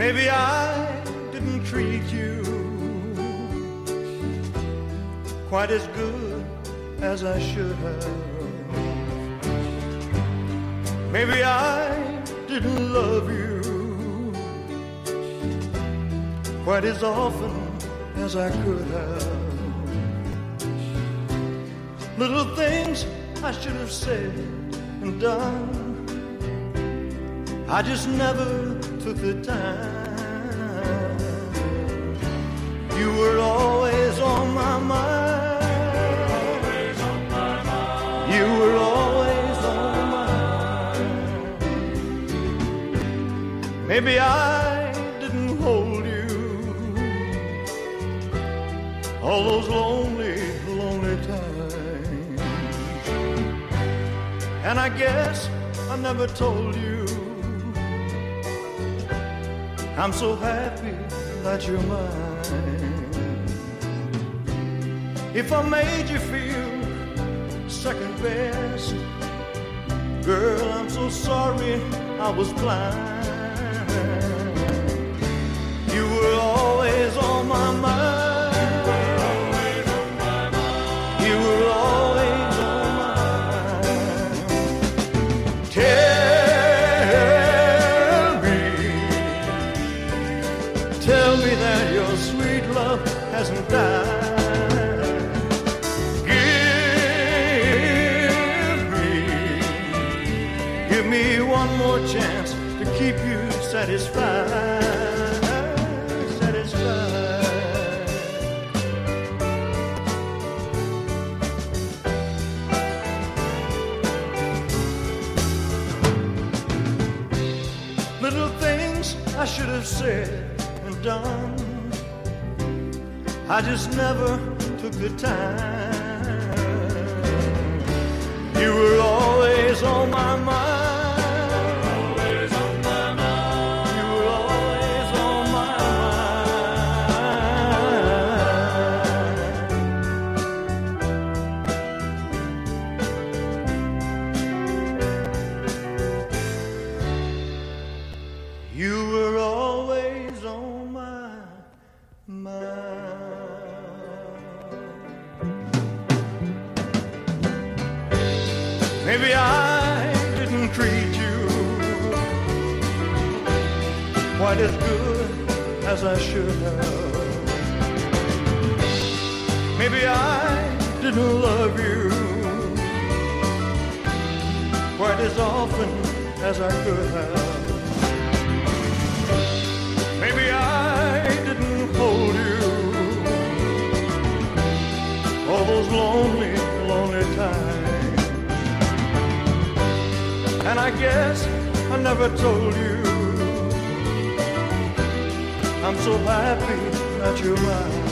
Maybe I didn't treat you quite as good as I should have. Maybe I didn't love you quite as often as I could have. Little things I should have said and done, I just never took the time. You were always on my mind. You were always on my mind. Maybe I didn't hold you all those lonely, lonely times. And I guess I never told you I'm so happy that you're mine. If I made you feel second best, girl, I'm so sorry I was blind. You were always on my mind. You were always on my mind. Tell me that your sweet love hasn't died. Give me one more chance to keep you satisfied, satisfied. Little things I should have said and done, I just never took the time. You were always on my mind. Always on my mind. You were always on my mind. You were always on my mind. Maybe I didn't treat you quite as good as I should have. Maybe I didn't love you quite as often as I could have. Maybe I didn't hold you all those lonely, lonely times. And I guess I never told you I'm so happy that you're mine.